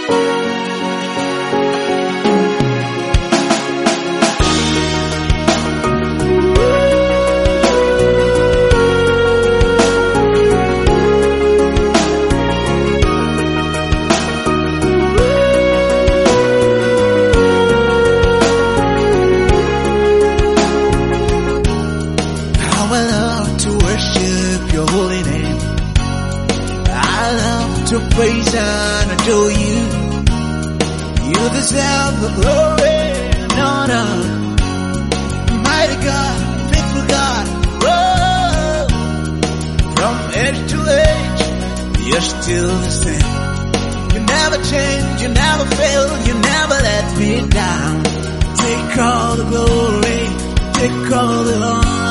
Your holy name. I love to praise and adore you. You deserve the glory and honor. Mighty God, faithful God. Oh, from age to age, you're still the same. You never change, you never fail, you never let me down. Take all the glory, take all the honor.